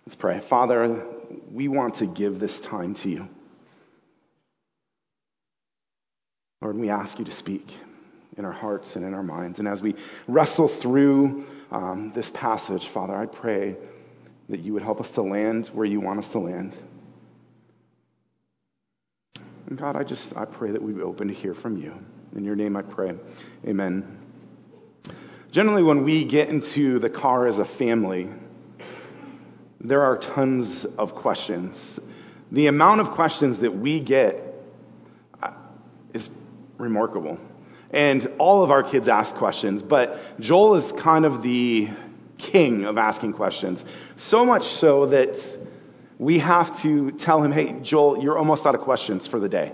Let's pray. Father, we want to give this time to you. Lord, we ask you to speak in our hearts and in our minds. And as we wrestle through this passage, Father, I pray that you would help us to land where you want us to land. And God, I pray that we be open to hear from you. In your name I pray. Amen. Generally, when we get into the car as a family, there are tons of questions. The amount of questions that we get is remarkable. And all of our kids ask questions, but Joel is kind of the king of asking questions. So much so that we have to tell him, hey, Joel, you're almost out of questions for the day.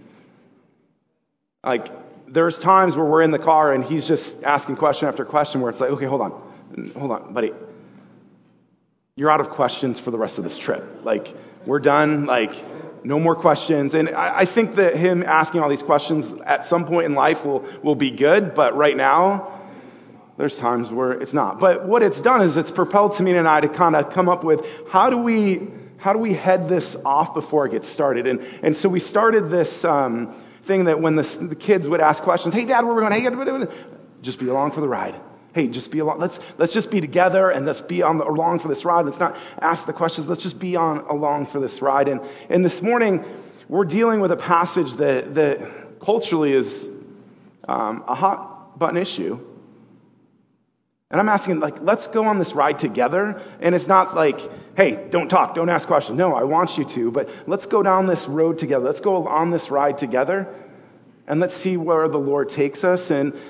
Like, there's times where we're in the car and he's just asking question after question where it's like, okay, hold on, buddy. You're out of questions for the rest of this trip. Like, we're done. Like, no more questions. And I think that him asking all these questions at some point in life will be good. But right now, there's times where it's not. But what it's done is it's propelled Tamina and I to kind of come up with how do we head this off before it gets started? And so we started this thing that when the kids would ask questions, hey, Dad, where are we going? Hey, just be along for the ride. Hey, just be along. Let's just be together and let's be along for this ride. Let's not ask the questions. Let's just be along for this ride. And this morning, we're dealing with a passage that culturally is a hot button issue. And I'm asking, let's go on this ride together. And it's not like, hey, don't talk, don't ask questions. No, I want you to, but let's go down this road together. Let's go on this ride together, and let's see where the Lord takes us.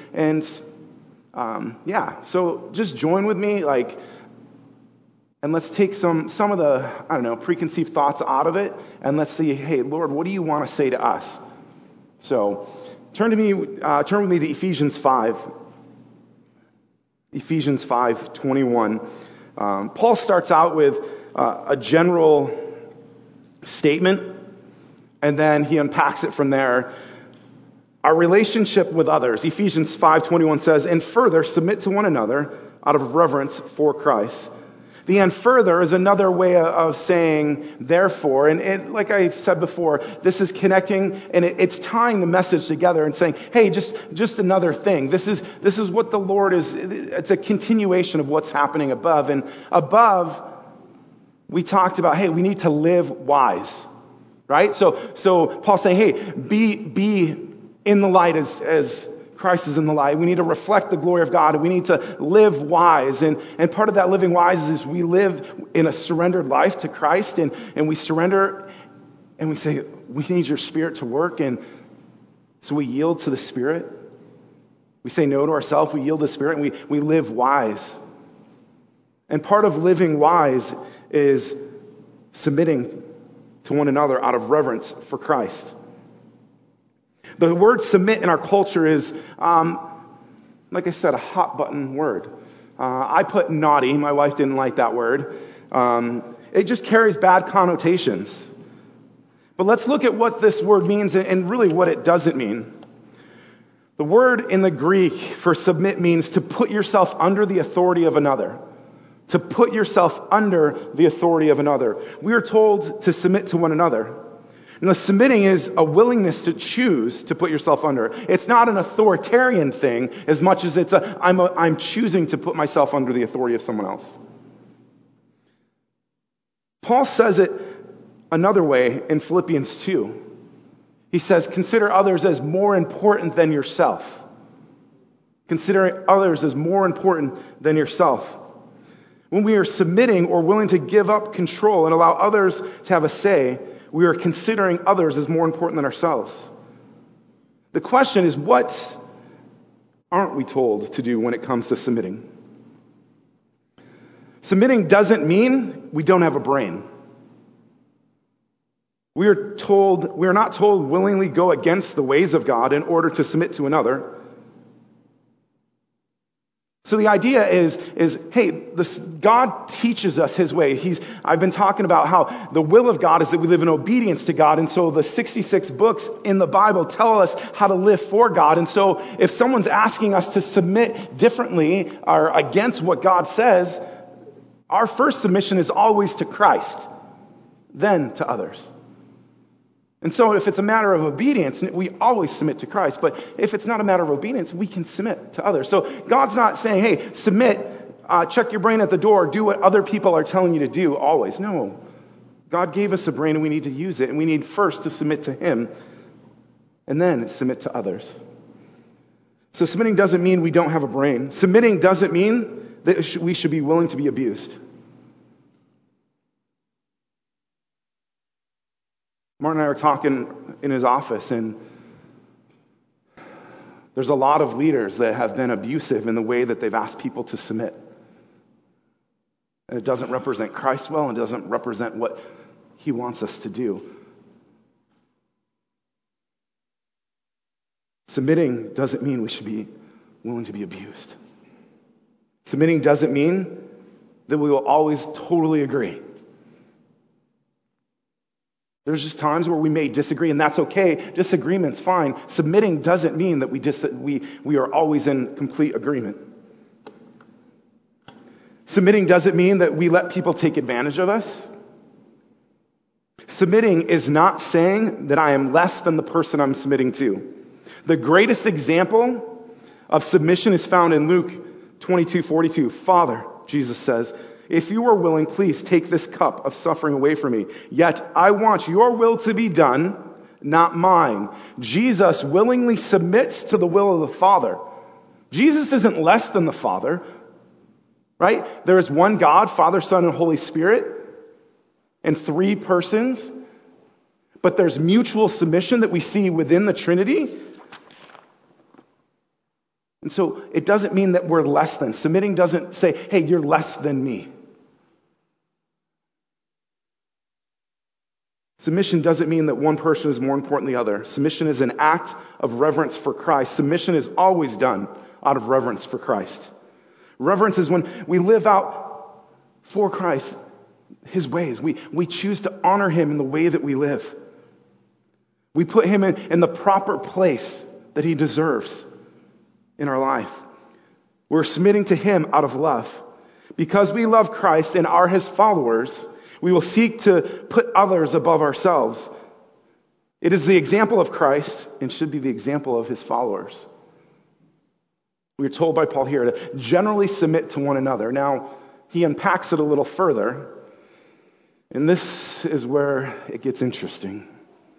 So just join with me, and let's take some of the, preconceived thoughts out of it, and let's see, hey, Lord, what do you want to say to us? So turn with me to Ephesians 5. Ephesians 5:21. Paul starts out with a general statement, and then he unpacks it from there. Our relationship with others. Ephesians 5:21 says, and further, submit to one another out of reverence for Christ. The and further is another way of saying therefore. And like I said before, this is connecting and it's tying the message together and saying, hey, just another thing. This is what the Lord is. It's a continuation of what's happening above. And above, we talked about, hey, we need to live wise. Right? So Paul's saying, hey, be in the light as Christ is in the light. We need to reflect the glory of God. We need to live wise. And part of that living wise is we live in a surrendered life to Christ. And we surrender and we say, we need your Spirit to work. And so we yield to the Spirit. We say no to ourselves. We yield to the Spirit and we live wise. And part of living wise is submitting to one another out of reverence for Christ. The word submit in our culture is, like I said, a hot button word. I put naughty. My wife didn't like that word. It just carries bad connotations. But let's look at what this word means and really what it doesn't mean. The word in the Greek for submit means to put yourself under the authority of another. To put yourself under the authority of another. We are told to submit to one another. And the submitting is a willingness to choose to put yourself under. It's not an authoritarian thing as much as it's I'm choosing to put myself under the authority of someone else. Paul says it another way in Philippians 2. He says, consider others as more important than yourself. Consider others as more important than yourself. When we are submitting or willing to give up control and allow others to have a say, we are considering others as more important than ourselves. The question is, what aren't we told to do when it comes to submitting? Submitting doesn't mean we don't have a brain. We are not told willingly go against the ways of God in order to submit to another. So the idea is hey, God teaches us his way. I've been talking about how the will of God is that we live in obedience to God. And so the 66 books in the Bible tell us how to live for God. And so if someone's asking us to submit differently or against what God says, Our first submission is always to Christ, then to others. And so if it's a matter of obedience, we always submit to Christ. But if it's not a matter of obedience, we can submit to others. So God's not saying, hey, submit, check your brain at the door, do what other people are telling you to do always. No. God gave us a brain and we need to use it. And we need first to submit to Him and then submit to others. So submitting doesn't mean we don't have a brain. Submitting doesn't mean that we should be willing to be abused. Martin and I were talking in his office, and there's a lot of leaders that have been abusive in the way that they've asked people to submit. And it doesn't represent Christ well, and it doesn't represent what He wants us to do. Submitting doesn't mean we should be willing to be abused. Submitting doesn't mean that we will always totally agree. There's just times where we may disagree, and that's okay. Disagreement's fine. Submitting doesn't mean that we are always in complete agreement. Submitting doesn't mean that we let people take advantage of us. Submitting is not saying that I am less than the person I'm submitting to. The greatest example of submission is found in Luke 22:42. Father, Jesus says, if you are willing, please take this cup of suffering away from me. Yet I want your will to be done, not mine. Jesus willingly submits to the will of the Father. Jesus isn't less than the Father, right? There is one God, Father, Son, and Holy Spirit, and three persons. But there's mutual submission that we see within the Trinity. And so it doesn't mean that we're less than. Submitting doesn't say, hey, you're less than me. Submission doesn't mean that one person is more important than the other. Submission is an act of reverence for Christ. Submission is always done out of reverence for Christ. Reverence is when we live out for Christ, His ways. We choose to honor Him in the way that we live. We put Him in the proper place that He deserves in our life. We're submitting to Him out of love. Because we love Christ and are His followers, we will seek to put others above ourselves. It is the example of Christ and should be the example of His followers. We are told by Paul here to generally submit to one another. Now, he unpacks it a little further, and this is where it gets interesting.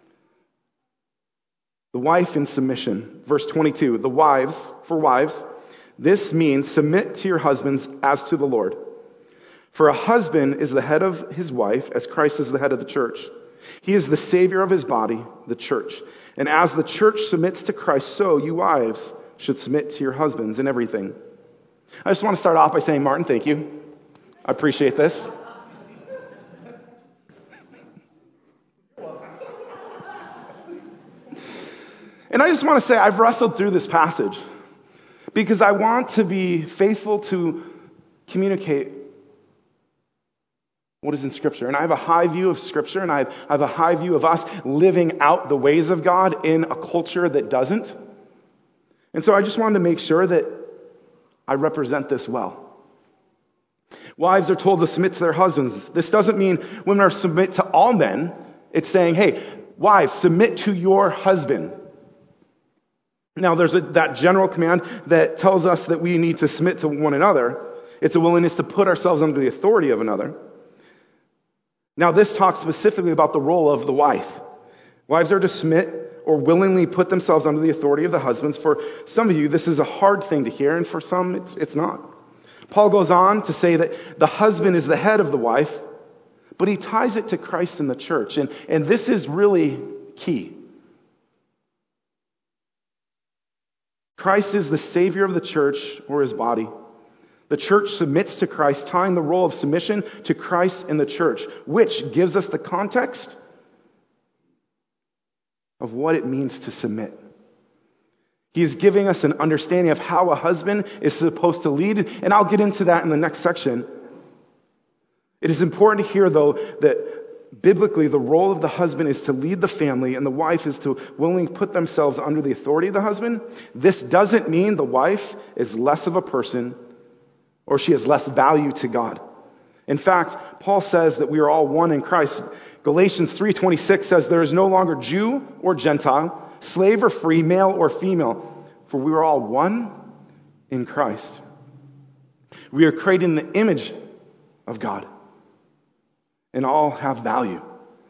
The wife in submission. Verse 22, for wives, this means submit to your husbands as to the Lord. For a husband is the head of his wife, as Christ is the head of the church. He is the Savior of His body, the church. And as the church submits to Christ, so you wives should submit to your husbands in everything. I just want to start off by saying, Martin, thank you. I appreciate this. And I just want to say I've wrestled through this passage because I want to be faithful to communicate what is in Scripture. And I have a high view of Scripture, and I have a high view of us living out the ways of God in a culture that doesn't. And so I just wanted to make sure that I represent this well. Wives are told to submit to their husbands. This doesn't mean women are to submit to all men. It's saying, hey, wives, submit to your husband. Now, there's that general command that tells us that we need to submit to one another. It's a willingness to put ourselves under the authority of another. Now, this talks specifically about the role of the wife. Wives are to submit or willingly put themselves under the authority of the husbands. For some of you, this is a hard thing to hear, and for some, it's not. Paul goes on to say that the husband is the head of the wife, but he ties it to Christ and the church. And this is really key. Christ is the Savior of the church or His body. The church submits to Christ, tying the role of submission to Christ and the church, which gives us the context of what it means to submit. He is giving us an understanding of how a husband is supposed to lead, and I'll get into that in the next section. It is important to hear, though, that biblically, the role of the husband is to lead the family, and the wife is to willingly put themselves under the authority of the husband. This doesn't mean the wife is less of a person or she has less value to God. In fact, Paul says that we are all one in Christ. Galatians 3:26 says there is no longer Jew or Gentile, slave or free, male or female, for we are all one in Christ. We are created in the image of God and all have value.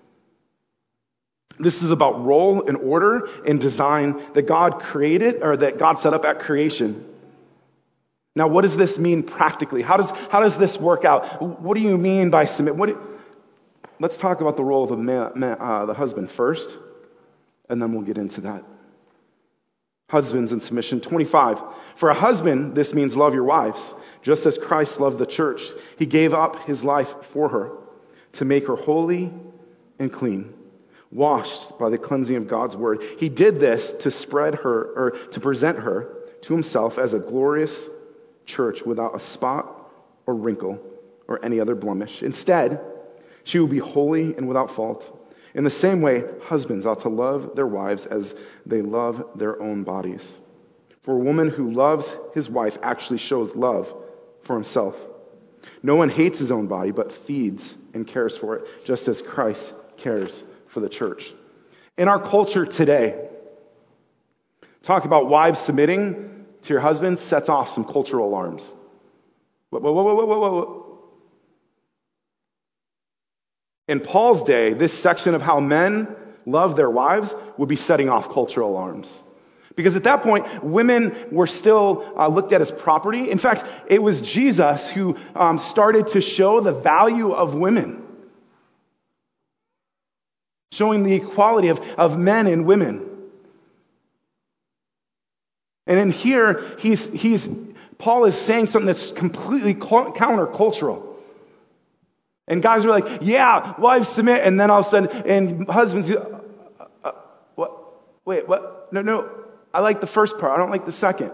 This is about role and order and design that God created, or that God set up at creation. Now, what does this mean practically? How does this work out? What do you mean by submit? Let's talk about the role of the husband first, and then we'll get into that. Husbands in submission. 25. For a husband, this means love your wives, just as Christ loved the church. He gave up his life for her to make her holy and clean, washed by the cleansing of God's word. He did this to to present her to himself as a glorious church without a spot or wrinkle or any other blemish. Instead, she will be holy and without fault. In the same way, husbands ought to love their wives as they love their own bodies. For a woman who loves his wife actually shows love for himself. No one hates his own body, but feeds and cares for it, just as Christ cares for the church. In our culture today, talk about wives submitting to your husbands sets off some cultural alarms. Whoa. In Paul's day, this section of how men love their wives would be setting off cultural alarms. Because at that point, women were still looked at as property. In fact, it was Jesus who started to show the value of women, showing the equality of men and women. And in here, Paul is saying something that's completely countercultural. And guys are like, yeah, wives submit, and then all of a sudden, and husbands, what? Wait, what? No, I like the first part, I don't like the second.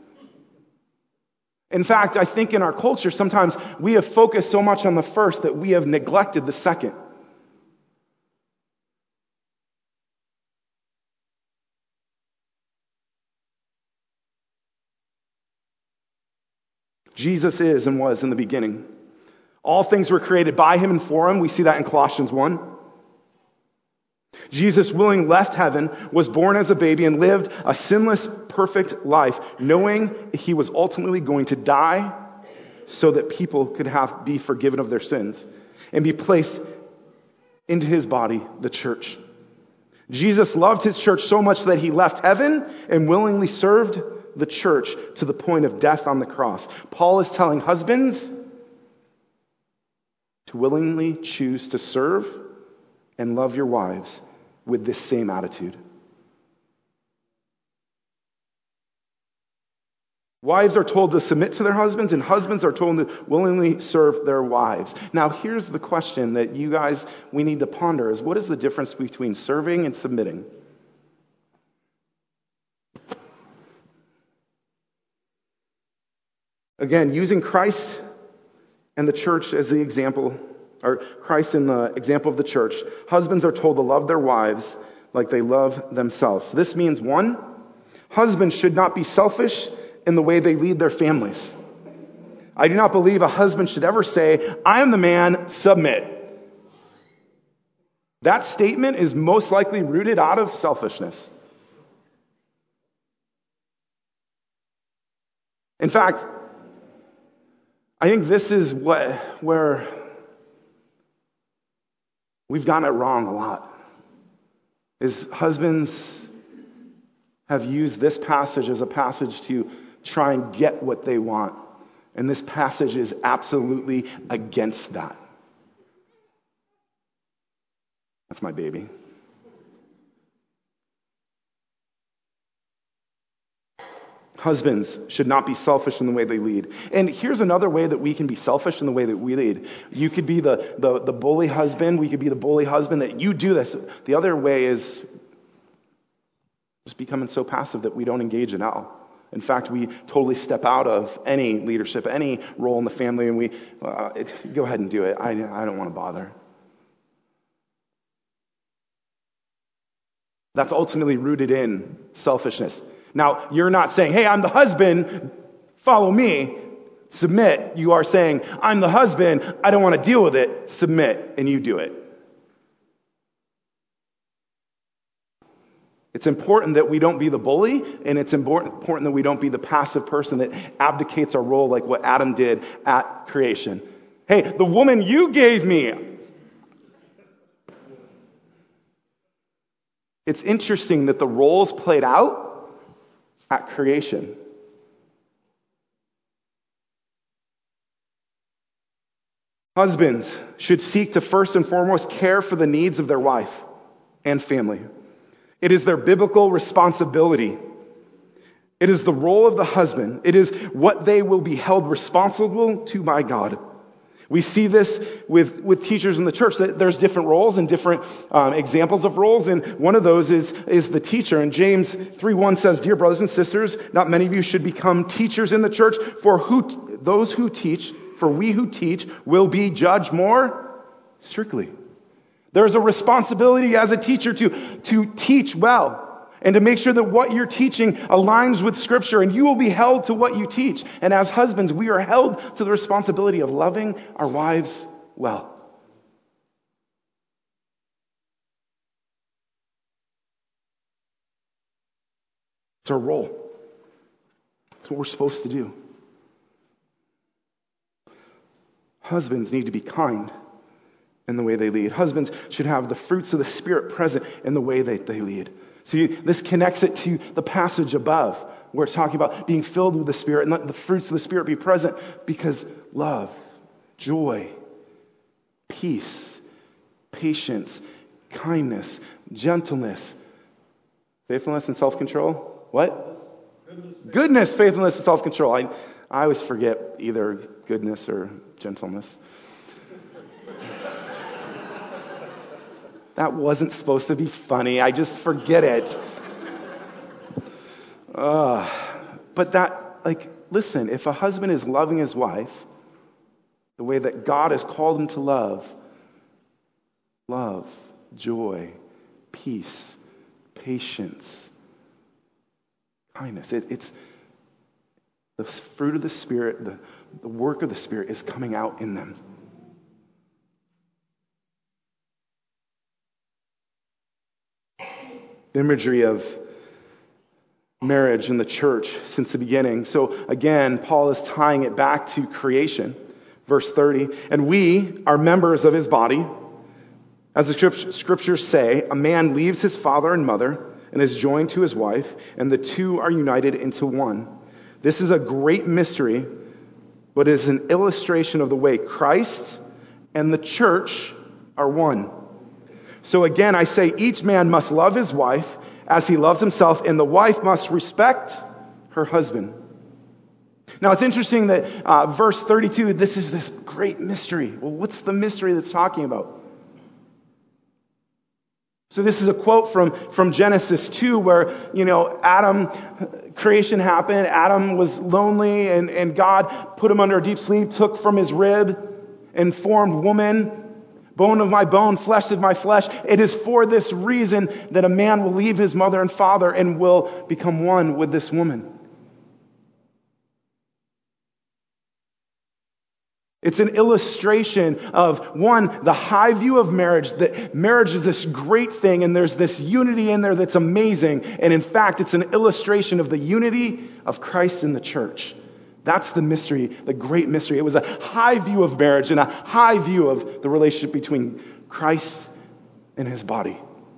In fact, I think in our culture, sometimes we have focused so much on the first that we have neglected the second. Jesus is and was in the beginning. All things were created by him and for him. We see that in Colossians 1. Jesus willingly left heaven, was born as a baby, and lived a sinless, perfect life, knowing he was ultimately going to die so that people could be forgiven of their sins and be placed into his body, the church. Jesus loved his church so much that he left heaven and willingly served the church to the point of death on the cross. Paul is telling husbands to willingly choose to serve and love your wives with this same attitude. Wives are told to submit to their husbands, and husbands are told to willingly serve their wives. Now, here's the question that we need to ponder is, what is the difference between serving and submitting? Again, using Christ and the church as the example, or Christ in the example of the church, husbands are told to love their wives like they love themselves. This means, one, husbands should not be selfish in the way they lead their families. I do not believe a husband should ever say, I am the man, submit. That statement is most likely rooted out of selfishness. In fact, I think this is where we've gotten it wrong a lot. Is husbands have used this passage as a passage to try and get what they want. And this passage is absolutely against that. That's my baby. Husbands should not be selfish in the way they lead. And here's another way that we can be selfish in the way that we lead. You could be the bully husband. We could be the bully husband that you do this. The other way is just becoming so passive that we don't engage in all. In fact, we totally step out of any leadership, any role in the family, and we go ahead and do it. I don't want to bother. That's ultimately rooted in selfishness. Now, you're not saying, hey, I'm the husband, follow me. Submit, you are saying, I'm the husband, I don't want to deal with it. Submit, and you do it. It's important that we don't be the bully, and it's important that we don't be the passive person that abdicates our role like what Adam did at creation. Hey, the woman you gave me. It's interesting that the roles played out at creation. Husbands should seek to first and foremost care for the needs of their wife and family. It is their biblical responsibility. It is the role of the husband. It is what they will be held responsible to by God. We see this with teachers in the church, that there's different roles and different examples of roles, and one of those is the teacher. And James 3:1 says, "Dear brothers and sisters, not many of you should become teachers in the church, for we who teach will be judged more strictly." There's a responsibility as a teacher to teach well and to make sure that what you're teaching aligns with Scripture, and you will be held to what you teach. And as husbands, we are held to the responsibility of loving our wives well. It's our role. It's what we're supposed to do. Husbands need to be kind in the way they lead. Husbands should have the fruits of the Spirit present in the way that they lead. See, this connects it to the passage above, where it's talking about being filled with the Spirit and let the fruits of the Spirit be present, because love, joy, peace, patience, kindness, gentleness, faithfulness, and self-control. What? Goodness, faithfulness, and self-control. I always forget either goodness or gentleness. That wasn't supposed to be funny. I just forget it. But listen, if a husband is loving his wife the way that God has called him to love, joy, peace, patience, kindness, it's the fruit of the Spirit, the work of the Spirit is coming out in them. The imagery of marriage in the church since the beginning. So again, Paul is tying it back to creation. Verse 30, "And we are members of his body. As the scriptures say, a man leaves his father and mother and is joined to his wife, and the two are united into one. This is a great mystery, but is an illustration of the way Christ and the church are one. So again, I say each man must love his wife as he loves himself, and the wife must respect her husband." Now, it's interesting that verse 32, this is this great mystery. Well, what's the mystery that's talking about? So this is a quote from Genesis 2 where, Adam, creation happened. Adam was lonely, and God put him under a deep sleep, took from his rib and formed woman. Bone of my bone, flesh of my flesh. It is for this reason that a man will leave his mother and father and will become one with this woman. It's an illustration of, one, the high view of marriage, that marriage is this great thing and there's this unity in there that's amazing. And in fact, it's an illustration of the unity of Christ in the church. That's the mystery, the great mystery. It was a high view of marriage and a high view of the relationship between Christ and his body.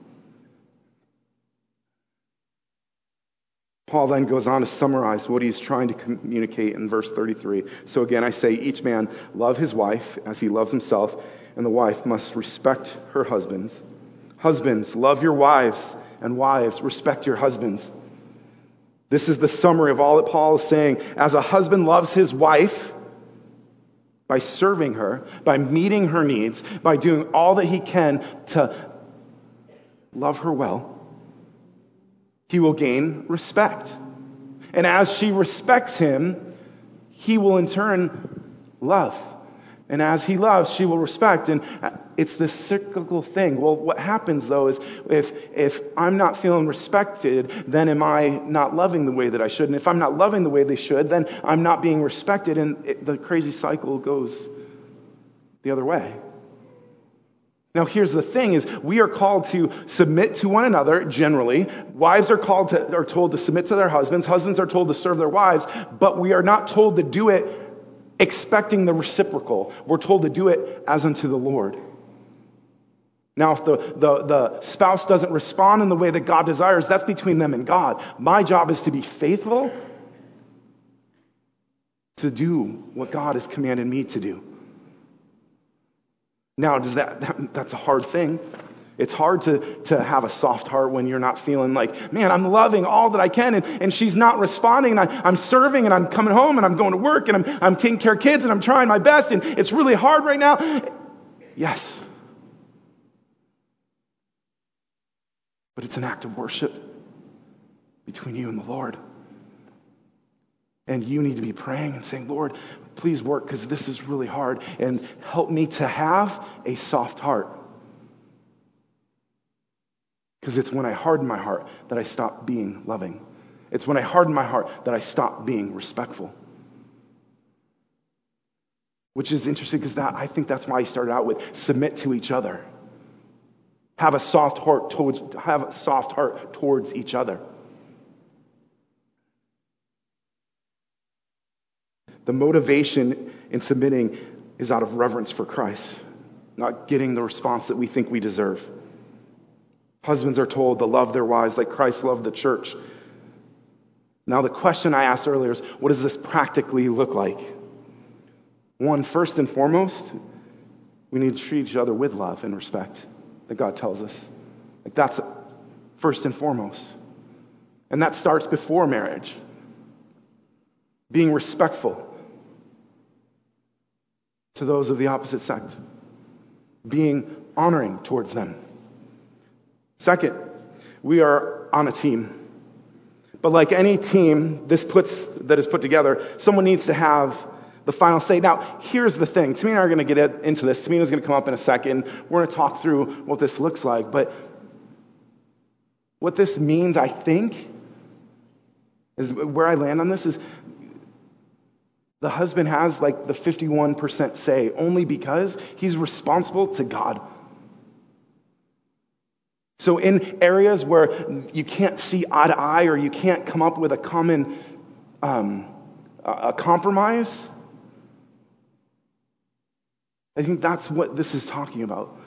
Paul then goes on to summarize what he's trying to communicate in verse 33. So again, I say each man love his wife as he loves himself, and the wife must respect her husbands. Husbands, love your wives, and wives, respect your husbands. This is the summary of all that Paul is saying. As a husband loves his wife by serving her, by meeting her needs, by doing all that he can to love her well, he will gain respect. And as she respects him, he will in turn love. And as he loves, she will respect. And it's this cyclical thing. Well, what happens, though, is if I'm not feeling respected, then am I not loving the way that I should? And if I'm not loving the way they should, then I'm not being respected. And the crazy cycle goes the other way. Now, here's the thing is we are called to submit to one another generally. Wives are told to submit to their husbands. Husbands are told to serve their wives, but we are not told to do it expecting the reciprocal. We're told to do it as unto the Lord. Now, if the spouse doesn't respond in the way that God desires, that's between them and God. My job is to be faithful to do what God has commanded me to do. Now, that's a hard thing. It's hard to have a soft heart when you're not feeling like, man, I'm loving all that I can, and she's not responding, and I'm serving, and I'm coming home, and I'm going to work, and I'm taking care of kids, and I'm trying my best, and it's really hard right now. Yes. But it's an act of worship between you and the Lord. And you need to be praying and saying, Lord, please work, because this is really hard, and help me to have a soft heart. Because it's when I harden my heart that I stop being loving. It's when I harden my heart that I stop being respectful. Which is interesting because I think that's why he started out with submit to each other. Have a soft heart towards each other. The motivation in submitting is out of reverence for Christ, not getting the response that we think we deserve. Husbands are told to love their wives like Christ loved the church. Now, the question I asked earlier is, what does this practically look like? One, first and foremost, we need to treat each other with love and respect that God tells us. Like that's first and foremost. And that starts before marriage. Being respectful to those of the opposite sex. Being honoring towards them. Second, we are on a team. But like any team that is put together, someone needs to have the final say. Now, here's the thing. Tamina and I are going to get into this. Tamina's going to come up in a second. We're going to talk through what this looks like. But what this means, I think, is where I land on this is the husband has like the 51% say only because he's responsible to God. So in areas where you can't see eye to eye or you can't come up with a common a compromise, I think that's what this is talking about.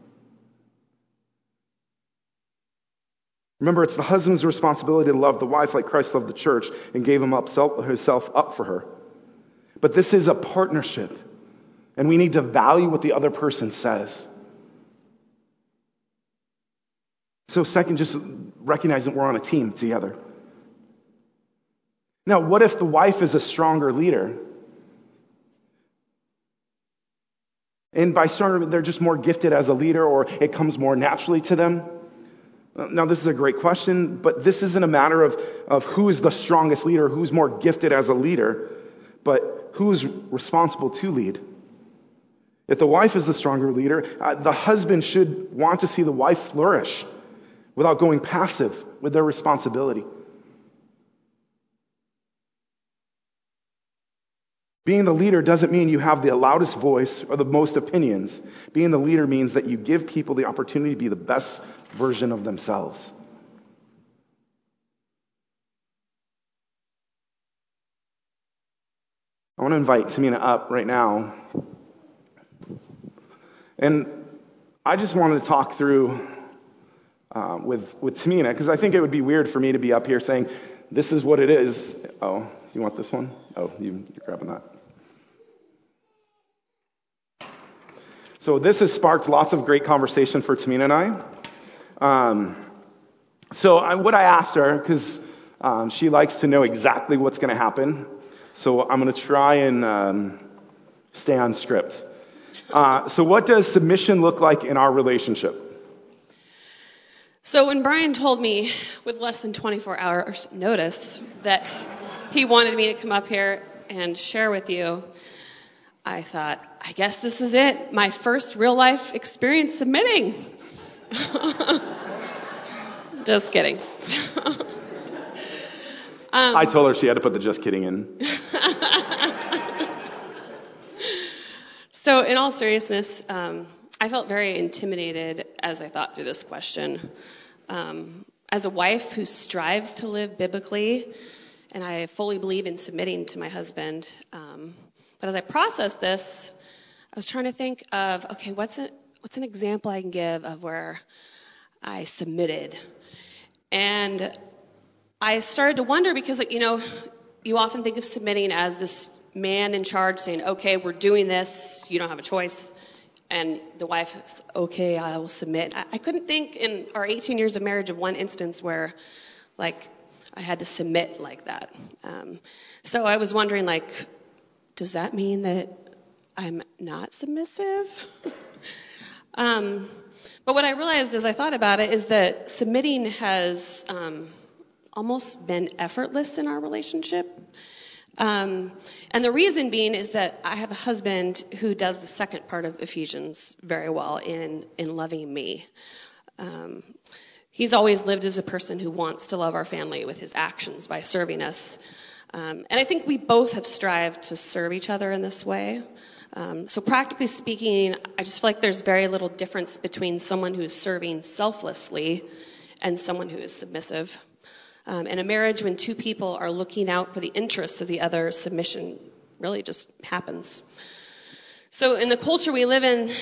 Remember, it's the husband's responsibility to love the wife like Christ loved the church and gave himself up for her. But this is a partnership, and we need to value what the other person says. So second, just recognize that we're on a team together. Now, what if the wife is a stronger leader? And by stronger, they're just more gifted as a leader, or it comes more naturally to them? Now, this is a great question, but this isn't a matter of who is the strongest leader, who's more gifted as a leader, but who's responsible to lead. If the wife is the stronger leader, the husband should want to see the wife flourish without going passive with their responsibility. Being the leader doesn't mean you have the loudest voice or the most opinions. Being the leader means that you give people the opportunity to be the best version of themselves. I want to invite Tamina up right now. And I just wanted to talk through with Tamina, because I think it would be weird for me to be up here saying, this is what it is. Oh, you want this one? Oh, you're grabbing that. So this has sparked lots of great conversation for Tamina and I. What I asked her, because she likes to know exactly what's going to happen, so I'm going to try and stay on script. So what does submission look like in our relationship? So when Brian told me with less than 24 hours notice that he wanted me to come up here and share with you, I thought, I guess this is it. My first real life experience submitting. Just kidding. I told her she had to put the just kidding in. So in all seriousness, I felt very intimidated as I thought through this question. As a wife who strives to live biblically, and I fully believe in submitting to my husband, but as I processed this, I was trying to think of, okay, what's an example I can give of where I submitted? And I started to wonder because, you often think of submitting as this man in charge saying, okay, we're doing this, you don't have a choice. And the wife is, okay, I will submit. I couldn't think in our 18 years of marriage of one instance where, I had to submit like that. So I was wondering, does that mean that I'm not submissive? But what I realized as I thought about it is that submitting has almost been effortless in our relationship. And the reason being is that I have a husband who does the second part of Ephesians very well in loving me. He's always lived as a person who wants to love our family with his actions by serving us. And I think we both have strived to serve each other in this way. So practically speaking, I just feel like there's very little difference between someone who is serving selflessly and someone who is submissive. In a marriage, when two people are looking out for the interests of the other, submission really just happens. So in the culture we live in,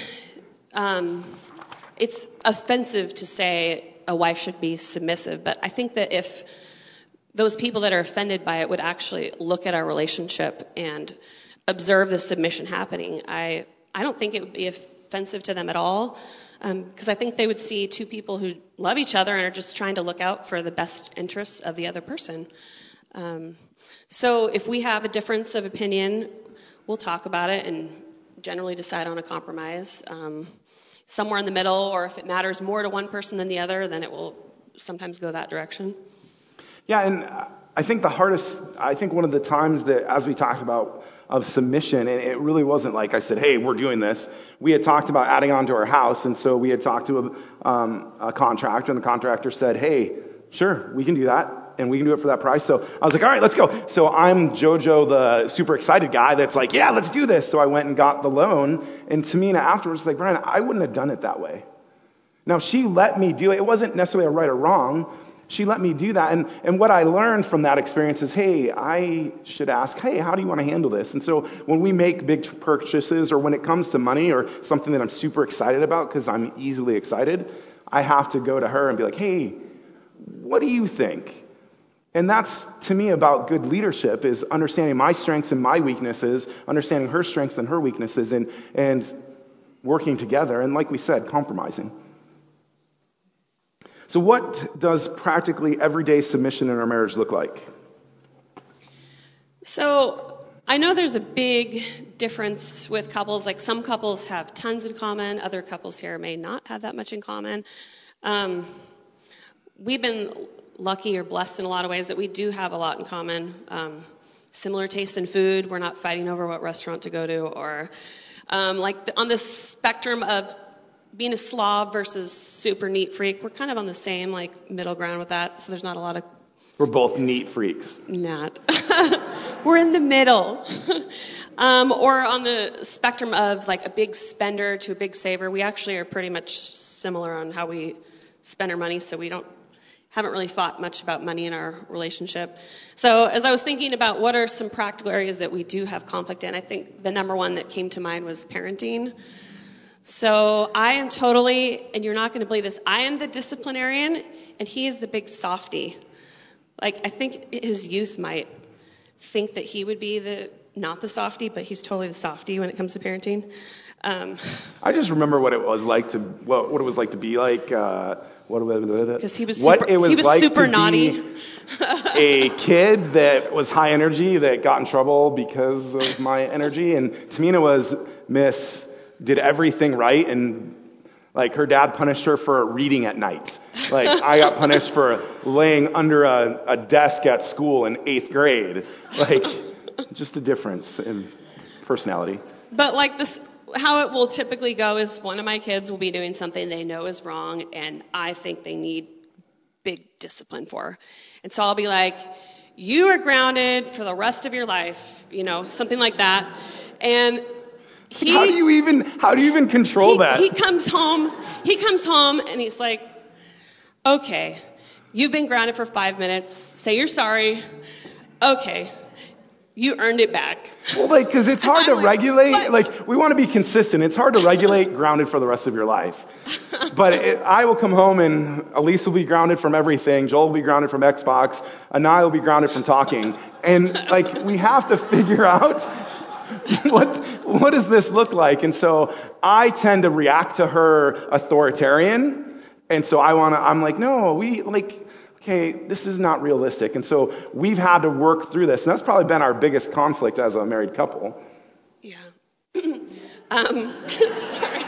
it's offensive to say a wife should be submissive, but I think that if those people that are offended by it would actually look at our relationship and observe the submission happening, I don't think it would be offensive to them at all, because I think they would see two people who love each other and are just trying to look out for the best interests of the other person. So if we have a difference of opinion, we'll talk about it and generally decide on a compromise. Somewhere in the middle, or if it matters more to one person than the other, then it will sometimes go that direction. Yeah, and I think one of the times that, as we talked about, of submission, and it really wasn't like I said, hey, we're doing this. We had talked about adding on to our house, and so we had talked to a contractor, and the contractor said, hey, sure, we can do that, and we can do it for that price. So I was like, all right, let's go. So I'm Jojo, the super excited guy that's like, yeah, let's do this. So I went and got the loan, and Tamina afterwards was like, Brian, I wouldn't have done it that way. Now, she let me do it. It wasn't necessarily a right or wrong. She let me do that. And what I learned from that experience is, hey, I should ask, hey, how do you want to handle this? And so when we make big purchases, or when it comes to money or something that I'm super excited about, because I'm easily excited, I have to go to her and be like, hey, what do you think? And that's, to me, about good leadership, is understanding my strengths and my weaknesses, understanding her strengths and her weaknesses, and working together. And like we said, compromising. So what does practically everyday submission in our marriage look like? So I know there's a big difference with couples. Like, some couples have tons in common. Other couples here may not have that much in common. We've been lucky or blessed in a lot of ways that we do have a lot in common. Similar taste in food. We're not fighting over what restaurant to go to, or on the spectrum of being a slob versus super neat freak, we're kind of on the same middle ground with that. So there's not a lot of... We're both neat freaks. Not. We're in the middle. Or on the spectrum of a big spender to a big saver. We actually are pretty much similar on how we spend our money, so we haven't really fought much about money in our relationship. So as I was thinking about what are some practical areas that we do have conflict in, I think the number one that came to mind was parenting. So I am totally, and you're not going to believe this, I am the disciplinarian, and he is the big softy. I think his youth might think that he would be not the softy, but he's totally the softy when it comes to parenting. I just remember what it was like to be like. Because he was super naughty. A kid that was high energy that got in trouble because of my energy, and Tamina was did everything right, and her dad punished her for reading at night. I got punished for laying under a desk at school in 8th grade. Just a difference in personality. But like this, how it will typically go is one of my kids will be doing something they know is wrong, and I think they need big discipline for. And so I'll be like, you are grounded for the rest of your life, something like that. And how do you even control that? He comes home and he's like, okay, you've been grounded for 5 minutes. Say you're sorry. Okay. You earned it back. Well, because it's hard to regulate. We want to be consistent. It's hard to regulate grounded for the rest of your life. But I will come home and Elise will be grounded from everything. Joel will be grounded from Xbox. Anai will be grounded from talking. And we have to figure out what does this look like. And so I tend to react to her authoritarian. And so I'm like, no, okay, this is not realistic. And so we've had to work through this. And that's probably been our biggest conflict as a married couple. Yeah. Sorry.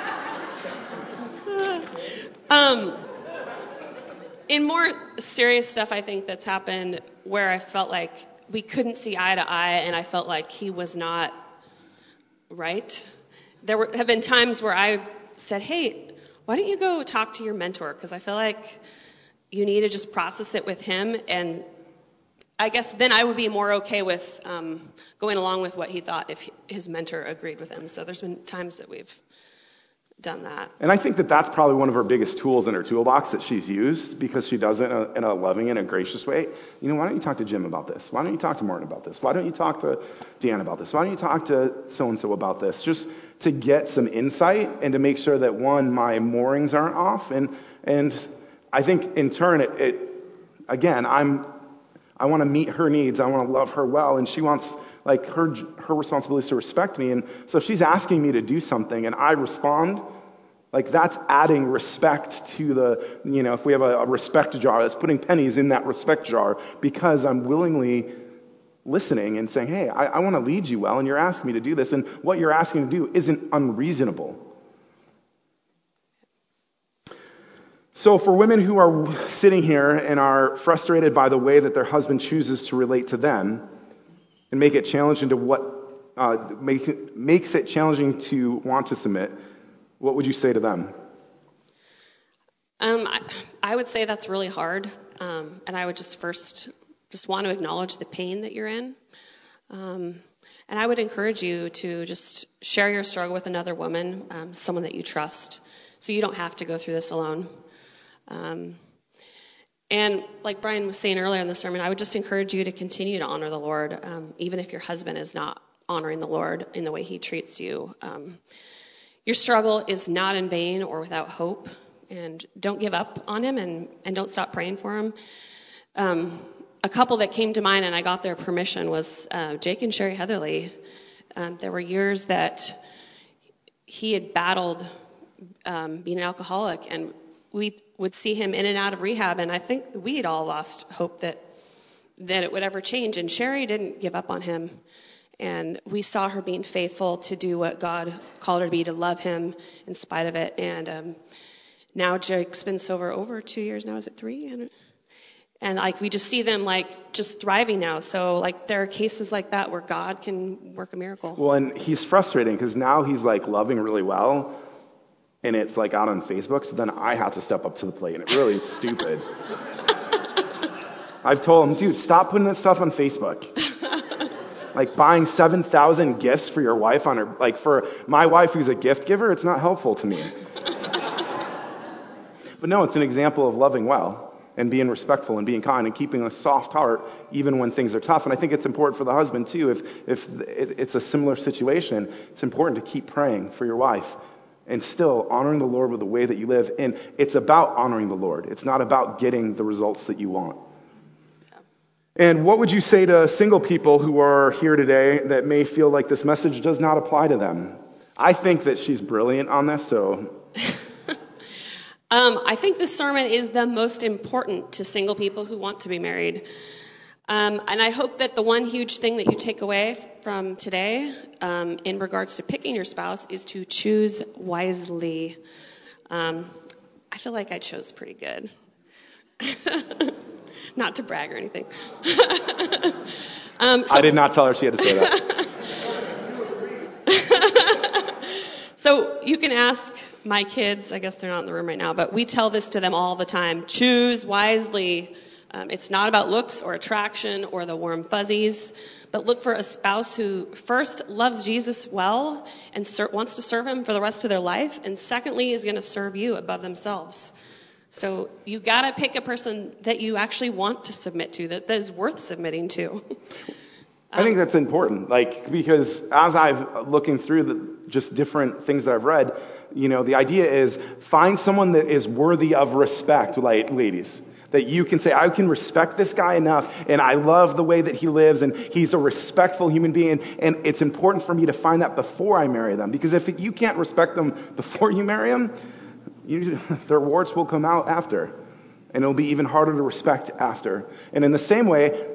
In more serious stuff, I think that's happened where I felt like we couldn't see eye to eye and I felt like he was not right. There have been times where I said, hey, why don't you go talk to your mentor? Because I feel like you need to just process it with him. And I guess then I would be more okay with going along with what he thought if his mentor agreed with him. So there's been times that we've done that. And I think that that's probably one of her biggest tools in her toolbox that she's used because she does it in a loving and a gracious way. Why don't you talk to Jim about this? Why don't you talk to Martin about this? Why don't you talk to Dan about this? Why don't you talk to so-and-so about this? Just to get some insight and to make sure that, one, my moorings aren't off. And I think in turn, I want to meet her needs. I want to love her well. And she wants, her responsibility is to respect me. And so if she's asking me to do something and I respond, that's adding respect to if we have a respect jar, that's putting pennies in that respect jar because I'm willingly listening and saying, hey, I want to lead you well and you're asking me to do this. And what you're asking to do isn't unreasonable. So for women who are sitting here and are frustrated by the way that their husband chooses to relate to them and make it challenging to makes it challenging to want to submit, what would you say to them? I would say that's really hard. And I would just want to acknowledge the pain that you're in. And I would encourage you to just share your struggle with another woman, someone that you trust, so you don't have to go through this alone. And like Brian was saying earlier in the sermon, I would just encourage you to continue to honor the Lord, even if your husband is not honoring the Lord in the way he treats you. Your struggle is not in vain or without hope, and don't give up on him and don't stop praying for him. A couple that came to mind, and I got their permission, was Jake and Sherry Heatherly. There were years that he had battled being an alcoholic, and we would see him in and out of rehab, and I think we had all lost hope that it would ever change. And Sherry didn't give up on him, and we saw her being faithful to do what God called her to be, to love him in spite of it. And now Jake's been sober over 2 years now. Is it 3? And we just see them just thriving now. So there are cases like that where God can work a miracle. Well, and he's frustrating because now he's loving really well. And it's out on Facebook, so then I have to step up to the plate, and it really is stupid. I've told him, dude, stop putting that stuff on Facebook. Buying 7,000 gifts for your wife on her, for my wife who's a gift giver, it's not helpful to me. But no, it's an example of loving well and being respectful and being kind and keeping a soft heart even when things are tough. And I think it's important for the husband too. If it's a similar situation, it's important to keep praying for your wife. And still honoring the Lord with the way that you live. And it's about honoring the Lord. It's not about getting the results that you want. Yeah. And what would you say to single people who are here today that may feel like this message does not apply to them? I think that she's brilliant on this, so... I think this sermon is the most important to single people who want to be married. And I hope that the one huge thing that you take away from today in regards to picking your spouse is to choose wisely. I feel like I chose pretty good. Not to brag or anything. I did not tell her she had to say that. So you can ask my kids, I guess they're not in the room right now, but we tell this to them all the time. Choose wisely. It's not about looks or attraction or the warm fuzzies, but look for a spouse who first loves Jesus well and wants to serve him for the rest of their life, and secondly is going to serve you above themselves. So you got to pick a person that you actually want to submit to, that is worth submitting to. I think that's important, because as I've looking through just different things that I've read, the idea is find someone that is worthy of respect, ladies. That you can say, I can respect this guy enough, and I love the way that he lives, and he's a respectful human being, and it's important for me to find that before I marry them. Because if you can't respect them before you marry them, their warts will come out after, and it'll be even harder to respect after. And in the same way,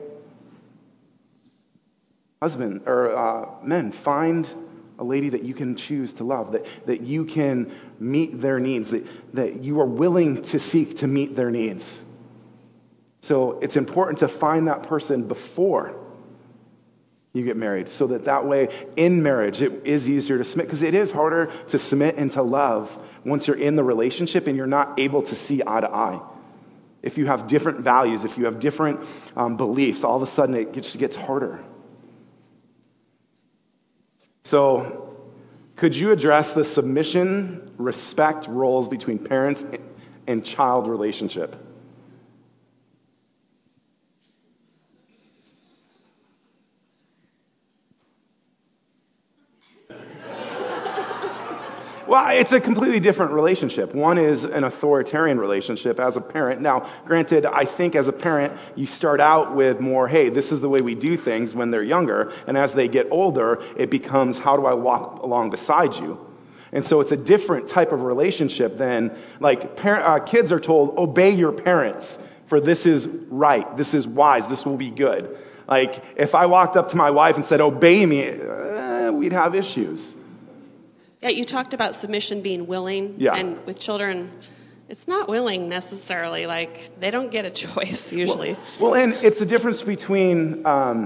husband or men, find a lady that you can choose to love, that you can meet their needs, that you are willing to seek to meet their needs. So it's important to find that person before you get married, so that way in marriage it is easier to submit, because it is harder to submit and to love once you're in the relationship and you're not able to see eye to eye. If you have different values, if you have different beliefs, all of a sudden it just gets harder. So could you address the submission, respect roles between parents and child relationship? Well, it's a completely different relationship. One is an authoritarian relationship as a parent. Now, granted, I think as a parent, you start out with more, hey, this is the way we do things when they're younger. And as they get older, it becomes, how do I walk along beside you? And so it's a different type of relationship than, kids are told, obey your parents, for this is right, this is wise, this will be good. If I walked up to my wife and said, obey me, we'd have issues. Yeah, you talked about submission being willing. Yeah. And with children, it's not willing necessarily. They don't get a choice usually. Well, and it's the difference between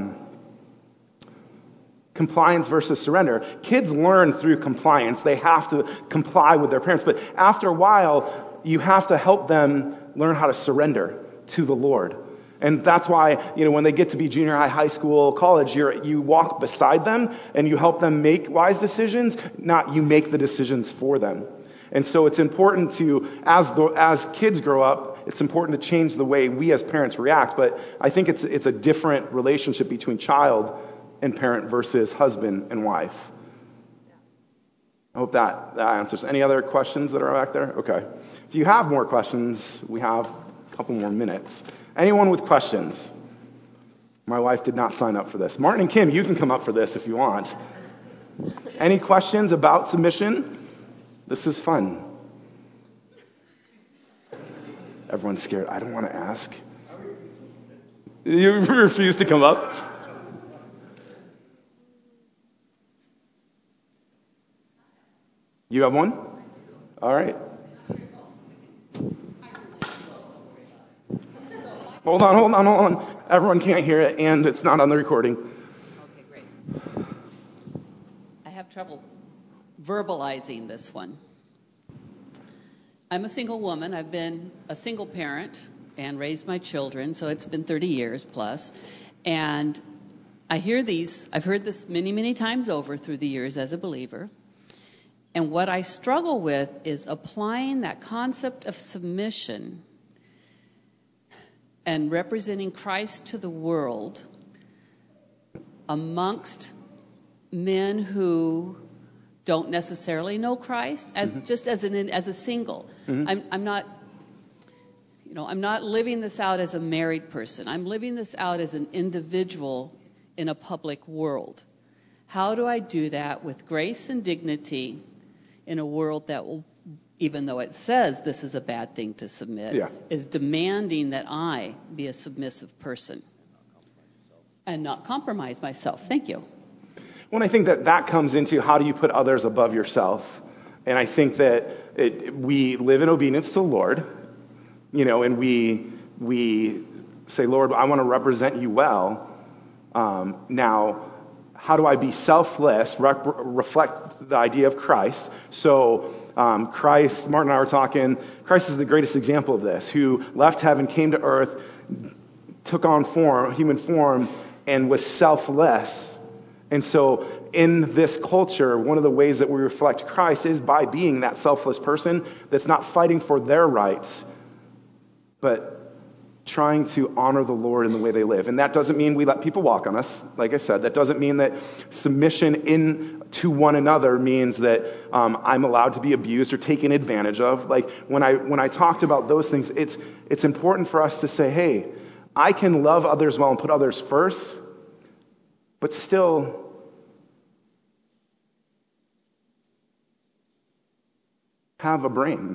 compliance versus surrender. Kids learn through compliance. They have to comply with their parents. But after a while, you have to help them learn how to surrender to the Lord. And that's why, when they get to be junior high, high school, college, you walk beside them and you help them make wise decisions, not you make the decisions for them. And so it's important to, as kids grow up, it's important to change the way we as parents react. But I think it's a different relationship between child and parent versus husband and wife. I hope that answers. Any other questions that are back there? Okay. If you have more questions, we have a couple more minutes. Anyone with questions? My wife did not sign up for this. Martin and Kim, you can come up for this if you want. Any questions about submission? This is fun. Everyone's scared. I don't want to ask. You refuse to come up? You have one? All right. Hold on. Everyone can't hear it, and it's not on the recording. Okay, great. I have trouble verbalizing this one. I'm a single woman. I've been a single parent and raised my children, so it's been 30 years plus. And I've heard this many, many times over through the years as a believer. And what I struggle with is applying that concept of submission and representing Christ to the world amongst men who don't necessarily know Christ, just as a single. Mm-hmm. I'm not living this out as a married person. I'm living this out as an individual in a public world. How do I do that with grace and dignity in a world that will, even though it says this is a bad thing to submit, is demanding that I be a submissive person and not compromise myself? Thank you. Well, I think that comes into how do you put others above yourself. And I think that we live in obedience to the Lord, and we say, Lord, I want to represent you well. Now, how do I be selfless, reflect the idea of Christ? So Christ, Martin and I were talking, Christ is the greatest example of this, who left heaven, came to earth, took on human form, and was selfless. And so in this culture, one of the ways that we reflect Christ is by being that selfless person that's not fighting for their rights, but trying to honor the Lord in the way they live. And that doesn't mean we let people walk on us. Like I said, that doesn't mean that submission to one another means that I'm allowed to be abused or taken advantage of. Like when I talked about those things, it's important for us to say, hey, I can love others well and put others first, but still have a brain,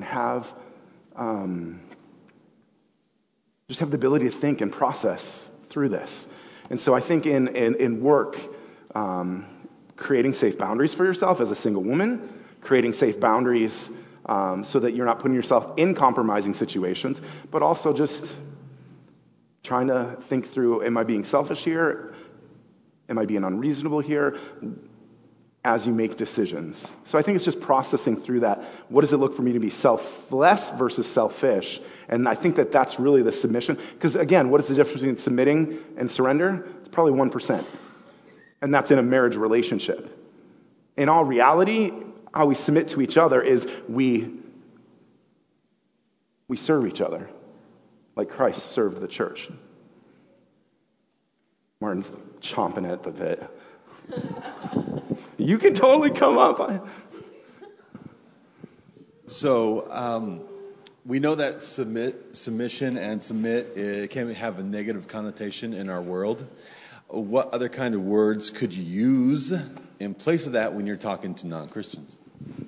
just have the ability to think and process through this. And so I think in work, creating safe boundaries for yourself as a single woman, creating safe boundaries so that you're not putting yourself in compromising situations, but also just trying to think through, am I being selfish here? Am I being unreasonable here? As you make decisions. So I think it's just processing through that. What does it look for me to be selfless versus selfish? And I think that that's really the submission. Because again, what is the difference between submitting and surrender? It's probably 1%. And that's in a marriage relationship. In all reality, how we submit to each other is we serve each other like Christ served the church. Martin's chomping at the bit. You can totally come up. So we know that submission and submit can have a negative connotation in our world. What other kind of words could you use in place of that when you're talking to non-Christians?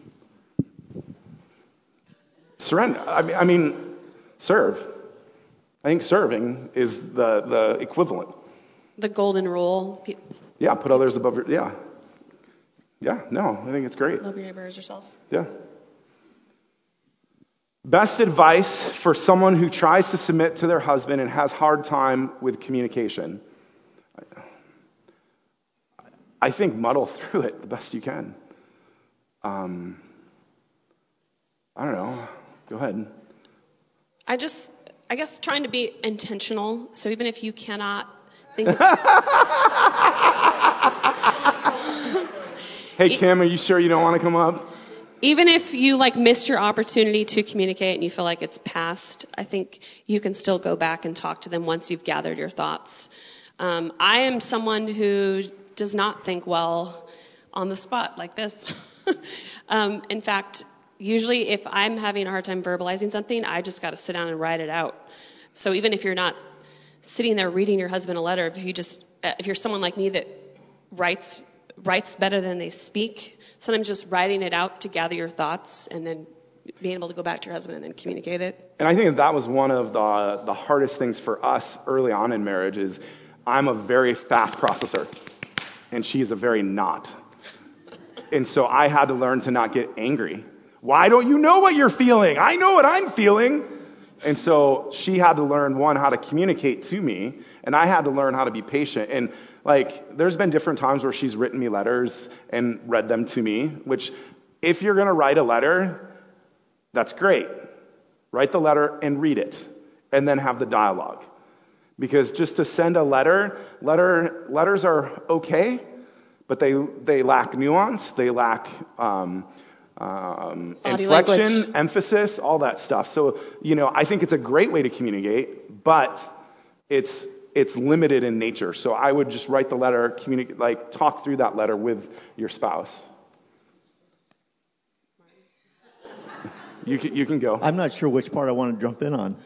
Surrender. I mean, serve. I think serving is the equivalent. The golden rule. Yeah, put others above your, yeah. Yeah, no, I think it's great. Love your neighbor as yourself. Yeah. Best advice for someone who tries to submit to their husband and has hard time with communication. I think muddle through it the best you can. I don't know. Go ahead. I guess trying to be intentional. So even if you cannot think Hey, Kim, are you sure you don't want to come up? Even if you missed your opportunity to communicate and you feel like it's past, I think you can still go back and talk to them once you've gathered your thoughts. I am someone who does not think well on the spot like this. In fact, usually if I'm having a hard time verbalizing something, I just got to sit down and write it out. So even if you're not sitting there reading your husband a letter, if you're someone like me that writes better than they speak, sometimes just writing it out to gather your thoughts and then being able to go back to your husband and then communicate it. And I think that was one of the hardest things for us early on in marriage is I'm a very fast processor and she's a very not. And so I had to learn to not get angry. Why don't you know what you're feeling? I know what I'm feeling. And so she had to learn, one, how to communicate to me, and I had to learn how to be patient. And there's been different times where she's written me letters and read them to me, which if you're going to write a letter, that's great. Write the letter and read it, and then have the dialogue. Because just to send a letters are okay, but they lack nuance, they lack inflection, language. emphasis, all that stuff. So, I think it's a great way to communicate, but it's limited in nature. So I would just write the letter, talk through that letter with your spouse. You can go. I'm not sure which part I want to jump in on.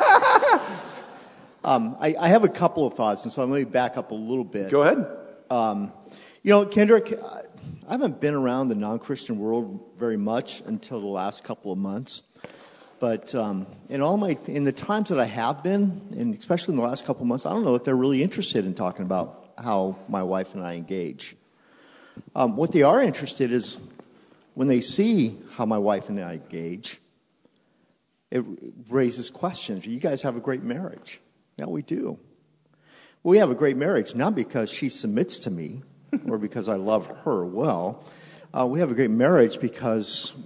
I have a couple of thoughts, and so I'm going to back up a little bit. Go ahead. Kendrick, I haven't been around the non-Christian world very much until the last couple of months. But in the times that I have been, and especially in the last couple of months, I don't know if they're really interested in talking about how my wife and I engage. What they are interested is when they see how my wife and I engage, it raises questions. You guys have a great marriage. Yeah, we do. We have a great marriage, not because she submits to me, or because I love her well. We have a great marriage because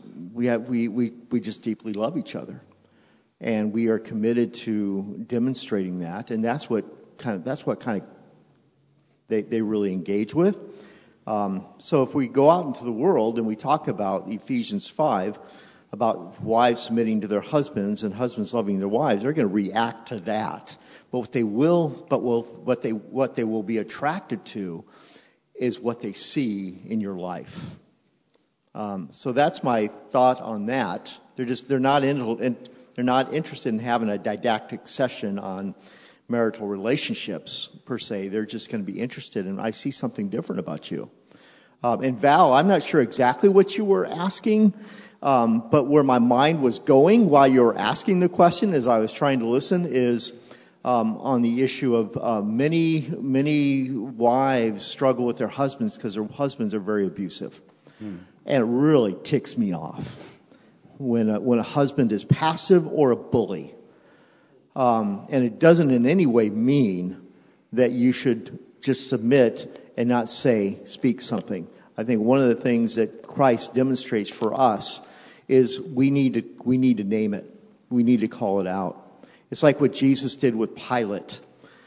we just deeply love each other, and we are committed to demonstrating that, and that's what kind of they really engage with. So if we go out into the world and we talk about Ephesians 5, about wives submitting to their husbands and husbands loving their wives, they're going to react to that. But what they will be attracted to is what they see in your life. So that's my thought on that. They're not interested in having a didactic session on marital relationships per se. They're just going to be interested in, I see something different about you. And Val, I'm not sure exactly what you were asking, but where my mind was going while you were asking the question as I was trying to listen is on the issue of many wives struggle with their husbands because their husbands are very abusive. And it really ticks me off when a husband is passive or a bully. And it doesn't in any way mean that you should just submit and not speak something. I think one of the things that Christ demonstrates for us is we need to name it. We need to call it out. It's like what Jesus did with Pilate.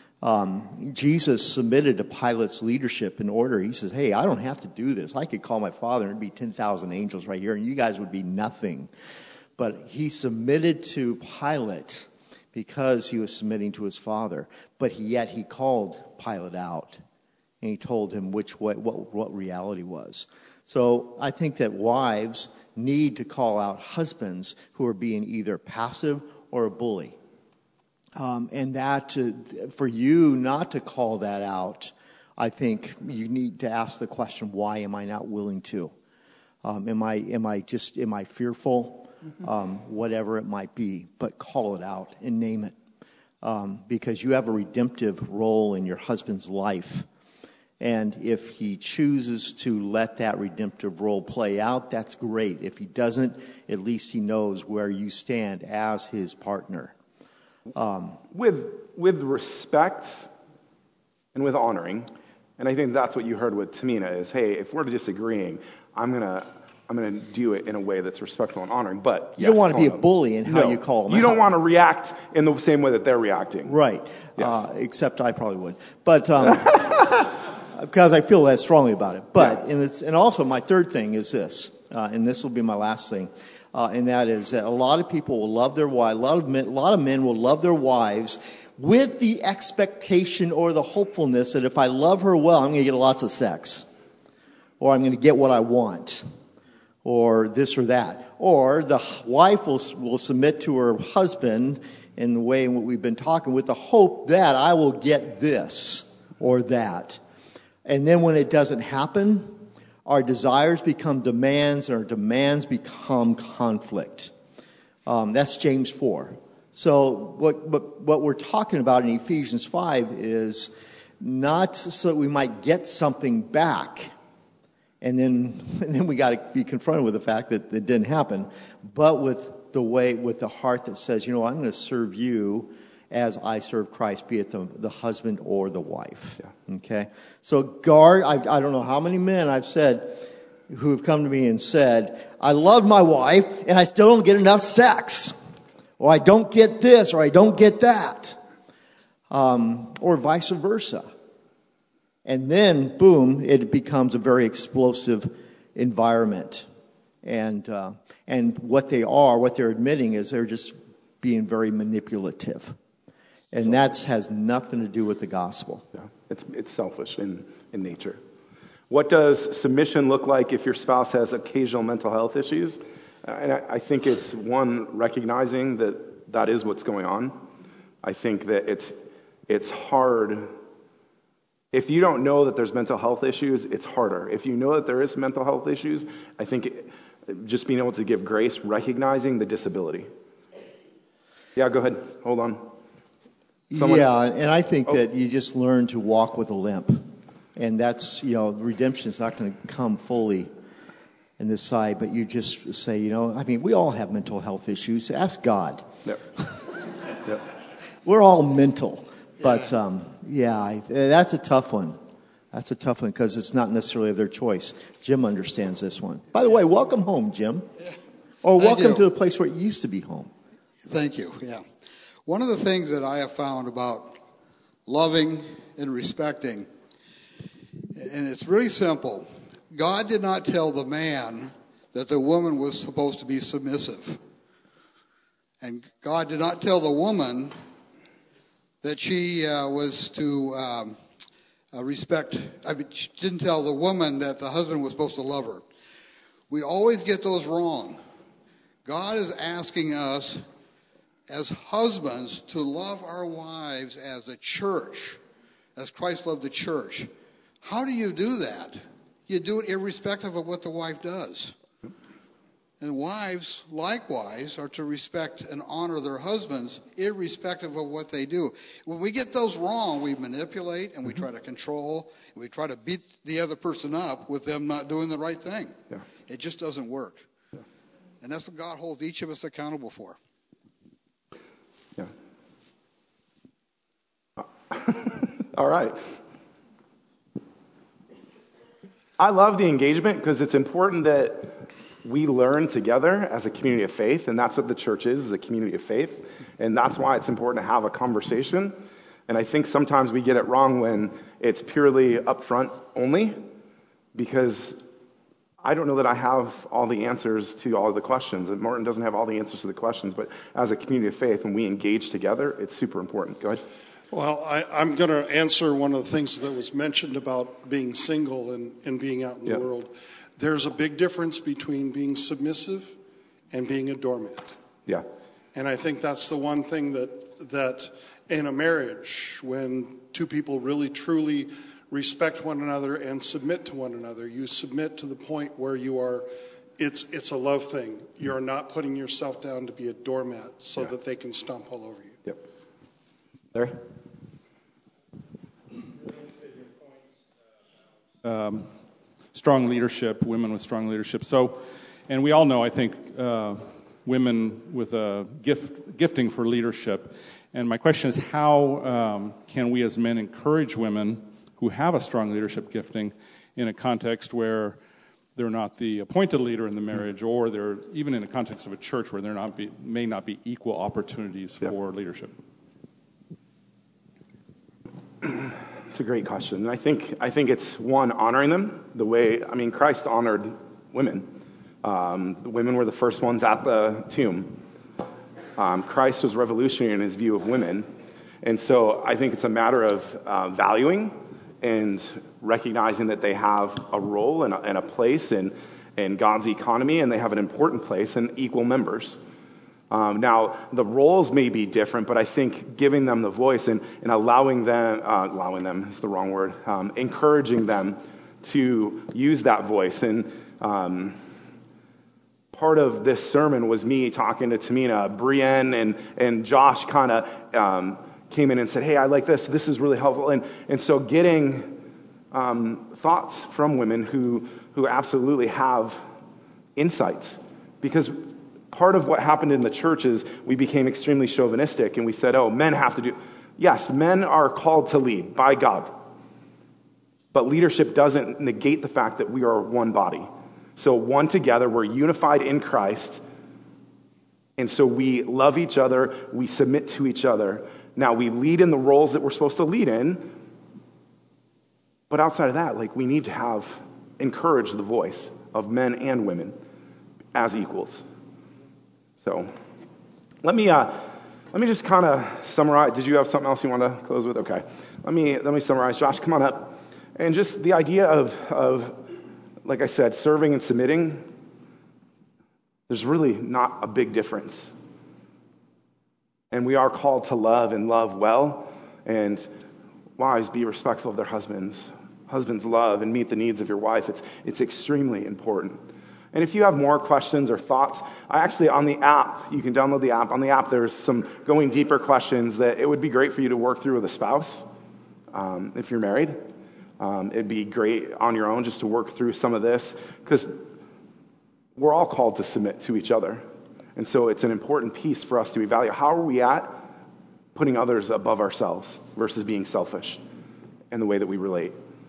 Jesus submitted to Pilate's leadership in order. He says, hey, I don't have to do this. I could call my Father and it'd be 10,000 angels right here and you guys would be nothing. But he submitted to Pilate because he was submitting to his Father. But yet he called Pilate out and he told him what reality was. So I think that wives need to call out husbands who are being either passive or a bully. And that for you not to call that out, I think you need to ask the question, why am I not willing to? Am I fearful? Whatever it might be, but call it out and name it. Because you have a redemptive role in your husband's life. And if he chooses to let that redemptive role play out, that's great. If he doesn't, at least he knows where you stand as his partner. With respect and with honoring, and I think that's what you heard with Tamina is, hey, if we're disagreeing, I'm gonna do it in a way that's respectful and honoring. But you don't want to be a bully in how you call them. You don't want to react in the same way that they're reacting. Right. Yes. Except I probably would. But because I feel that strongly about it. But and also my third thing is this, and this will be my last thing. And that is that a lot of people will love their wives. A lot of men will love their wives with the expectation or the hopefulness that if I love her well, I'm going to get lots of sex, or I'm going to get what I want, or this or that. Or the wife will submit to her husband in the way in what we've been talking, with the hope that I will get this or that. And then when it doesn't happen, our desires become demands, and our demands become conflict. That's James 4. So what we're talking about in Ephesians 5 is not so that we might get something back, and then we got to be confronted with the fact that it didn't happen, but with the heart that says, I'm going to serve you as I serve Christ, be it the husband or the wife. Yeah. Okay? So guard, I don't know how many men I've said who have come to me and said, I love my wife and I still don't get enough sex. Or I don't get this or I don't get that. Or vice versa. And then, boom, it becomes a very explosive environment. And what they're admitting is they're just being very manipulative. And that has nothing to do with the gospel. Yeah, it's selfish in nature. What does submission look like if your spouse has occasional mental health issues? And I think it's one, recognizing that is what's going on. I think that it's hard. If you don't know that there's mental health issues, it's harder. If you know that there is mental health issues, I think just being able to give grace, recognizing the disability. Yeah, go ahead. Hold on. Yeah, and I think that you just learn to walk with a limp. And that's, redemption is not going to come fully in this side, but you just say, we all have mental health issues. Ask God. Yep. We're all mental. But, that's a tough one. That's a tough one because it's not necessarily their choice. Jim understands this one. By the way, welcome home, Jim. Or welcome to the place where it used to be home. Thank you. Yeah. One of the things that I have found about loving and respecting, and it's really simple. God did not tell the man that the woman was supposed to be submissive. And God did not tell the woman that she was to respect. She didn't tell the woman that the husband was supposed to love her. We always get those wrong. God is asking us as husbands to love our wives as a church, as Christ loved the church. How do you do that? You do it irrespective of what the wife does. And wives, likewise, are to respect and honor their husbands irrespective of what they do. When we get those wrong, we manipulate and we try to control and we try to beat the other person up with them not doing the right thing. Yeah. It just doesn't work. Yeah. And that's what God holds each of us accountable for. Yeah. All right. I love the engagement because it's important that we learn together as a community of faith, and that's what the church is a community of faith, and that's why it's important to have a conversation. And I think sometimes we get it wrong when it's purely upfront only, because I don't know that I have all the answers to all of the questions, and Martin doesn't have all the answers to the questions, but as a community of faith, when we engage together, it's super important. Go ahead. Well, I'm going to answer one of the things that was mentioned about being single and being out in the world. There's a big difference between being submissive and being a doormat. Yeah. And I think that's the one thing that in a marriage, when two people really truly respect one another and submit to one another, you submit to the point where you are, it's a love thing. You're not putting yourself down to be a doormat so that they can stomp all over you. Yep. Larry? Strong leadership, women with strong leadership. So, and we all know, I think, women with a gifting for leadership. And my question is, how can we as men encourage women who have a strong leadership gifting in a context where they're not the appointed leader in the marriage, or they're even in a context of a church where there may not be equal opportunities for leadership? It's a great question. And I think it's one, honoring them the way, Christ honored women. The women were the first ones at the tomb. Christ was revolutionary in his view of women. And so I think it's a matter of valuing and recognizing that they have a role and a place in God's economy, and they have an important place and equal members. Now, the roles may be different, but I think giving them the voice and allowing them is the wrong word, encouraging them to use that voice. And part of this sermon was me talking to Tamina. Brienne and Josh kind of came in and said, hey, I like this. This is really helpful. And so getting thoughts from women who absolutely have insights. Because part of what happened in the church is we became extremely chauvinistic, and we said, oh, men have to do. Yes, men are called to lead by God. But leadership doesn't negate the fact that we are one body. So one together, we're unified in Christ. And so we love each other, we submit to each other. Now, we lead in the roles that we're supposed to lead in. But outside of that, we need to encourage the voice of men and women as equals. So let me just kind of summarize. Did you have something else you want to close with? Okay. Let me summarize. Josh, come on up. And just the idea of like I said, serving and submitting, there's really not a big difference. And we are called to love and love well. And wives, be respectful of their husbands. Husbands, love and meet the needs of your wife. It's extremely important. And if you have more questions or thoughts, on the app, you can download the app. On the app, there's some going deeper questions that it would be great for you to work through with a spouse if you're married. It'd be great on your own just to work through some of this, because we're all called to submit to each other. And so it's an important piece for us to evaluate. How are we at putting others above ourselves versus being selfish in the way that we relate?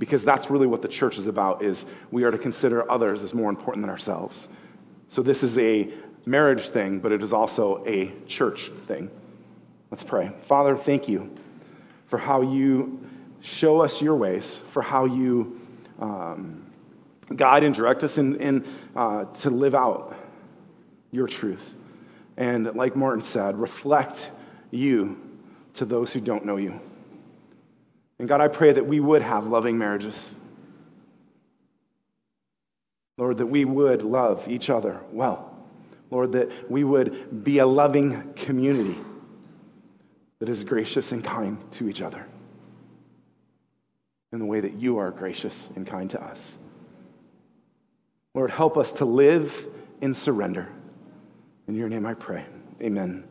Because that's really what the church is about, is we are to consider others as more important than ourselves. So this is a marriage thing, but it is also a church thing. Let's pray. Father, thank you for how you show us your ways, for how you guide and direct us in to live out your truth. And like Martin said, reflect you to those who don't know you. And God, I pray that we would have loving marriages. Lord, that we would love each other well. Lord, that we would be a loving community that is gracious and kind to each other in the way that you are gracious and kind to us. Lord, help us to live in surrender. In your name I pray. Amen.